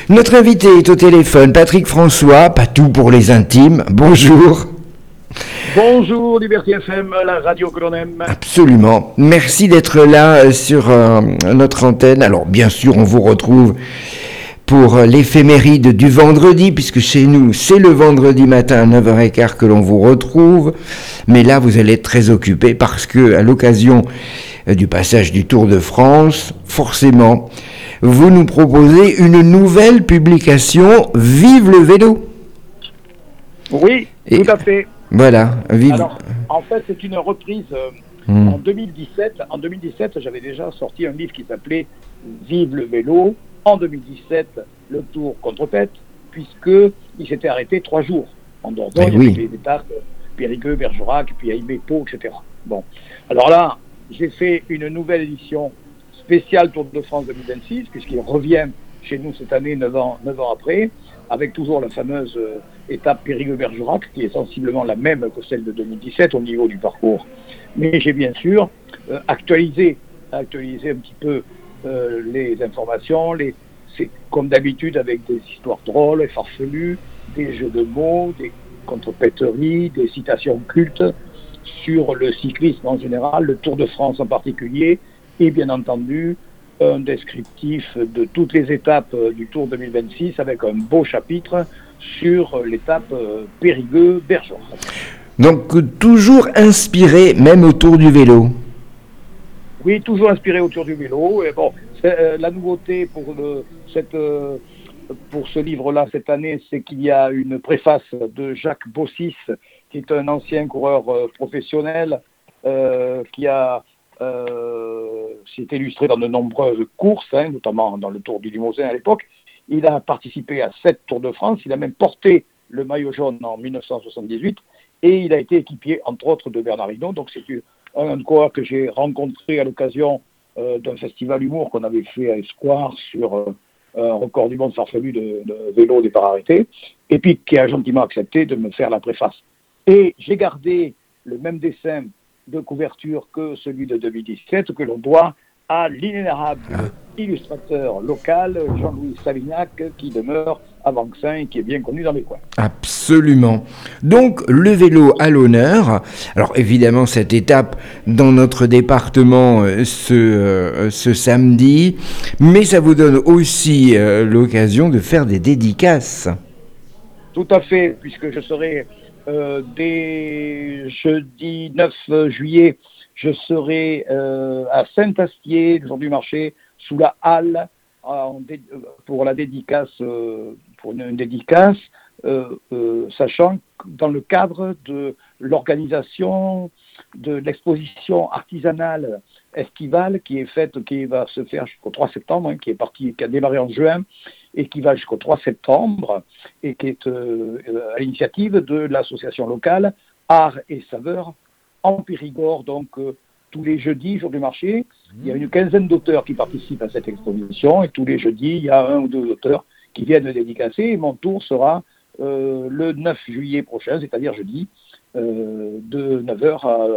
Notre invité est au téléphone, Patrick François, pas tout pour les intimes. Bonjour. Bonjour Liberté FM, la radio que l'on aime. Absolument. Merci d'être là sur notre antenne. Alors bien sûr, on vous retrouve pour l'éphéméride du vendredi, puisque chez nous, c'est le vendredi matin à 9h15 que l'on vous retrouve. Mais là, vous allez être très occupé parce que, à l'occasion du passage du Tour de France, forcément, vous nous proposez une nouvelle publication, Vive le vélo. Oui, tout à fait. Voilà, vive. Alors, en fait, c'est une reprise en 2017. En 2017, j'avais déjà sorti un livre qui s'appelait Vive le vélo. En 2017, le Tour contre-pète, puisqu'il s'était arrêté 3 jours. En Dordogne, il y avait des étapes Périgueux, Bergerac, puis Aïmé, Pau, etc. Bon. Alors là, j'ai fait une nouvelle édition spéciale Tour de France 2026, puisqu'il revient chez nous cette année, 9 ans après, avec toujours la fameuse étape Périgueux-Bergerac, qui est sensiblement la même que celle de 2017 au niveau du parcours. Mais j'ai bien sûr actualisé un petit peu les informations, c'est comme d'habitude avec des histoires drôles et farfelues, des jeux de mots, des contrepèteries, des citations cultes sur le cyclisme en général, le Tour de France en particulier, et bien entendu un descriptif de toutes les étapes du Tour 2026 avec un beau chapitre sur l'étape Périgueux-Bergerac. Donc toujours inspiré même autour du vélo. Oui, toujours inspiré autour du vélo. Et bon, la nouveauté pour ce livre-là cette année, c'est qu'il y a une préface de Jacques Bossis, qui est un ancien coureur professionnel qui s'est illustré dans de nombreuses courses, notamment dans le Tour du Limousin à l'époque. Il a participé à 7 Tours de France. Il a même porté le maillot jaune en 1978 et il a été équipier, entre autres, de Bernard Hinault. Donc c'est un coureur que j'ai rencontré à l'occasion d'un festival humour qu'on avait fait à Espoir sur un record du monde farfelu de vélo départ arrêté, et puis qui a gentiment accepté de me faire la préface. Et j'ai gardé le même dessin de couverture que celui de 2017, que l'on doit à l'inénarrable illustrateur local, Jean-Louis Savignac, qui demeure à Vanxin et qui est bien connu dans les coins. Absolument. Donc, le vélo à l'honneur. Alors, évidemment, cette étape dans notre département ce samedi, mais ça vous donne aussi l'occasion de faire des dédicaces. Tout à fait, puisque je serai dès jeudi 9 juillet, je serai à Saint-Astier, le jour du marché, sous la halle, pour la dédicace, pour une dédicace, sachant que dans le cadre de l'organisation de l'exposition artisanale estivale qui va se faire jusqu'au 3 septembre, qui a démarré en juin et qui va jusqu'au 3 septembre, et qui est à l'initiative de l'association locale Art et Saveurs en Périgord. Donc tous les jeudis, jour du marché, il y a une quinzaine d'auteurs qui participent à cette exposition, et tous les jeudis, il y a 1 ou 2 auteurs qui viennent dédicacer, et mon tour sera le 9 juillet prochain, c'est-à-dire jeudi, de 9h à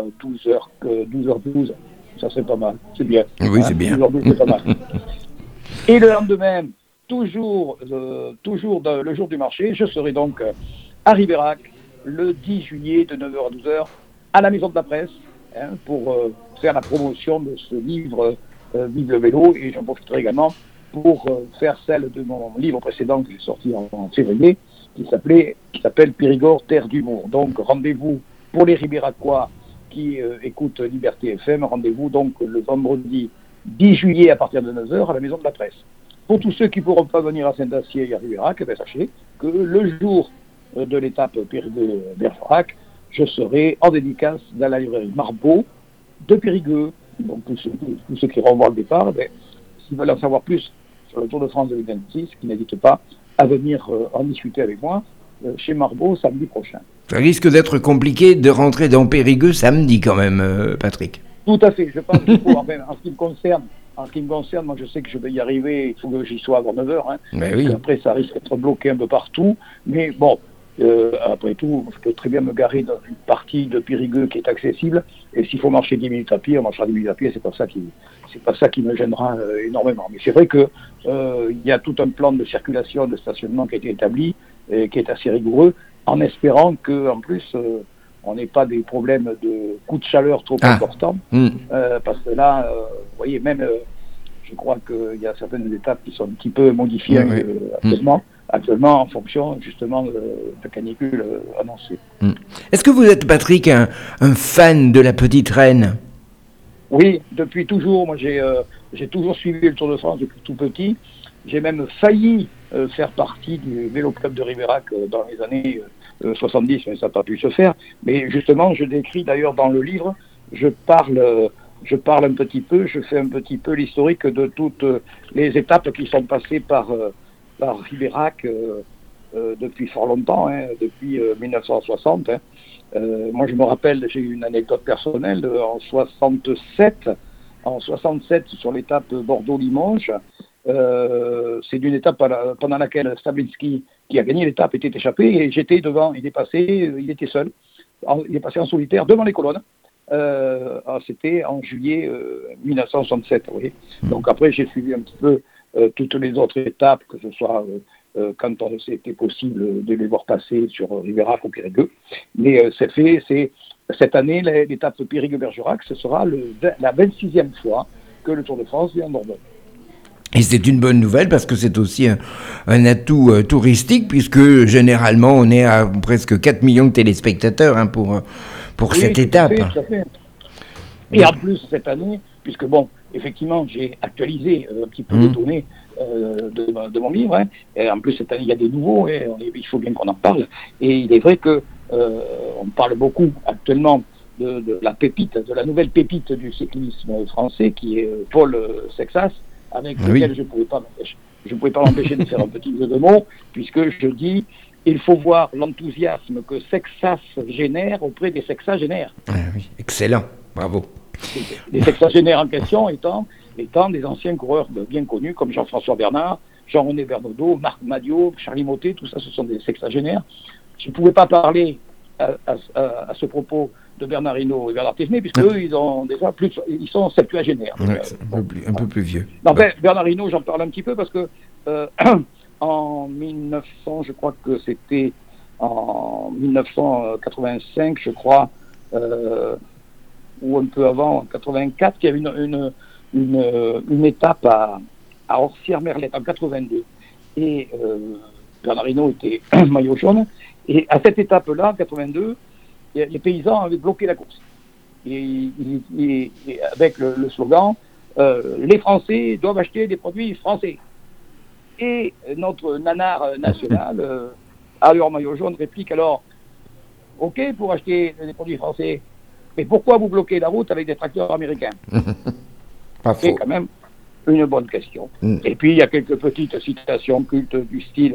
12h12. Ça, c'est pas mal, c'est bien. Oui, c'est bien. 12h12, c'est pas mal. Et le lendemain, toujours le jour du marché, je serai donc à Ribérac, le 10 juillet, de 9h à 12h, à la Maison de la Presse, pour faire la promotion de ce livre Vive le vélo, et j'en profiterai également pour faire celle de mon livre précédent qui est sorti en février, qui s'appelle Périgord, terre d'humour. Donc rendez-vous pour les Ribéracois qui écoutent Liberté FM, rendez-vous donc le vendredi 10 juillet à partir de 9h à la Maison de la Presse. Pour tous ceux qui ne pourront pas venir à Saint-Astier et à Ribérac, sachez que le jour de l'étape Périgueux-Bergerac, je serai en dédicace dans la librairie Marbeau de Périgueux. Donc tous ceux qui revoient le départ, s'ils veulent en savoir plus sur le Tour de France 2026, qui n'hésitent pas à venir en discuter avec moi chez Marbeau samedi prochain. Ça risque d'être compliqué de rentrer dans Périgueux samedi quand même, Patrick. Tout à fait, je pense qu'il faut, en ce qui me concerne, moi je sais que je vais y arriver, il faut que j'y sois avant 9h. Mais oui. Après ça risque d'être bloqué un peu partout, mais bon, Après tout, je peux très bien me garer dans une partie de Périgueux qui est accessible. Et s'il faut marcher 10 minutes à pied, on marchera 10 minutes à pied. C'est pas ça qui me gênera énormément. Mais c'est vrai que il y a tout un plan de circulation, de stationnement qui a été établi et qui est assez rigoureux, en espérant que, en plus, on n'ait pas des problèmes de coups de chaleur trop importants. Parce que là, vous voyez, même, je crois qu'il y a certaines étapes qui sont un petit peu modifiées actuellement en fonction justement de la canicule annoncée. Est-ce que vous êtes, Patrick, un fan de la Petite Reine? Oui, depuis toujours. Moi, j'ai toujours suivi le Tour de France depuis tout petit. J'ai même failli faire partie du Vélo Club de Ribérac dans les années 70, mais ça n'a pas pu se faire. Mais justement, je décris d'ailleurs dans le livre, je parle un petit peu, je fais un petit peu l'historique de toutes les étapes qui sont passées par Ribérac depuis fort longtemps, depuis 1960. Moi, je me rappelle, j'ai une anecdote personnelle, en 67, sur l'étape Bordeaux-Limoges, c'est d'une étape pendant laquelle Stablinski, qui a gagné l'étape, était échappé, et j'étais devant, il était seul, il est passé en solitaire devant les colonnes. C'était en juillet 1967, vous voyez. Donc après, j'ai suivi un petit peu toutes les autres étapes, que ce soit quand c'était possible de les voir passer sur Ribérac ou Périgueux. Mais c'est cette année, l'étape Périgueux-Bergerac, ce sera la 26e fois que le Tour de France vient en Dordogne. Et c'est une bonne nouvelle parce que c'est aussi un atout touristique, puisque généralement on est à presque 4 millions de téléspectateurs pour cette étape. Tout à fait. Et en plus, cette année, puisque bon, effectivement, j'ai actualisé un petit peu les données de mon livre, et en plus cette année il y a des nouveaux, il faut bien qu'on en parle, et il est vrai que on parle beaucoup actuellement de la pépite, de la nouvelle pépite du cyclisme français, qui est Paul Sexas, avec lequel je ne pouvais pas m'empêcher de faire un petit jeu de mots, puisque je dis, il faut voir l'enthousiasme que Sexas génère auprès des sexagénaires. Oui, excellent, bravo. Les sexagénaires en question étant des anciens coureurs bien connus comme Jean-François Bernard, Jean-René Bernaudot, Marc Madiot, Charlie Mottet, tout ça, ce sont des sexagénaires. Je ne pouvais pas parler à ce propos de Bernard Hinault et Bernard Thévenet, puisque eux, ils sont septuagénaires. Un peu plus vieux. Non, Bernard Hinault, j'en parle un petit peu parce que en 1900, je crois que c'était en 1985, je crois, ou un peu avant, en 84, qu'il y avait une étape à Orsières-Merlette en 82. Et Bernard Hinault était maillot jaune. Et à cette étape-là, en 82, les paysans avaient bloqué la course. Et avec le slogan les Français doivent acheter des produits français. Et notre nanar national, alors maillot jaune, réplique alors OK pour acheter des produits français, mais pourquoi vous bloquez la route avec des tracteurs américains? C'est quand même une bonne question. Et puis il y a quelques petites citations cultes du style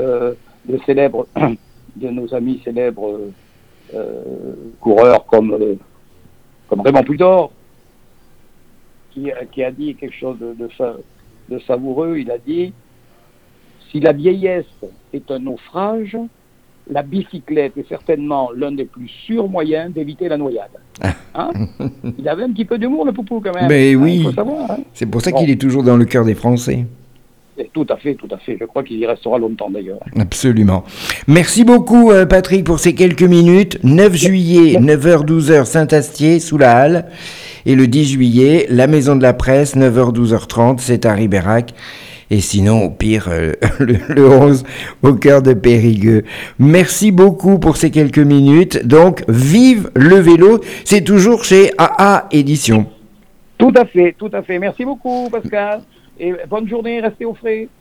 de nos amis célèbres coureurs comme Raymond Poulidor, qui a dit quelque chose de savoureux. Il a dit: si la vieillesse est un naufrage, la bicyclette est certainement l'un des plus sûrs moyens d'éviter la noyade. Hein? Il avait un petit peu d'humour, le Poupou, quand même. Mais oui, il faut savoir, hein. C'est pour ça qu'il est toujours dans le cœur des Français. Tout à fait. Je crois qu'il y restera longtemps, d'ailleurs. Absolument. Merci beaucoup, Patrick, pour ces quelques minutes. 9 juillet, 9h-12h, Saint-Astier, sous la Halle. Et le 10 juillet, la Maison de la Presse, 9h-12h30, c'est à Ribérac. Et sinon, au pire, le 11, au cœur de Périgueux. Merci beaucoup pour ces quelques minutes. Donc, vive le vélo. C'est toujours chez AA Éditions. Tout à fait. Merci beaucoup, Pascal. Et bonne journée, restez au frais.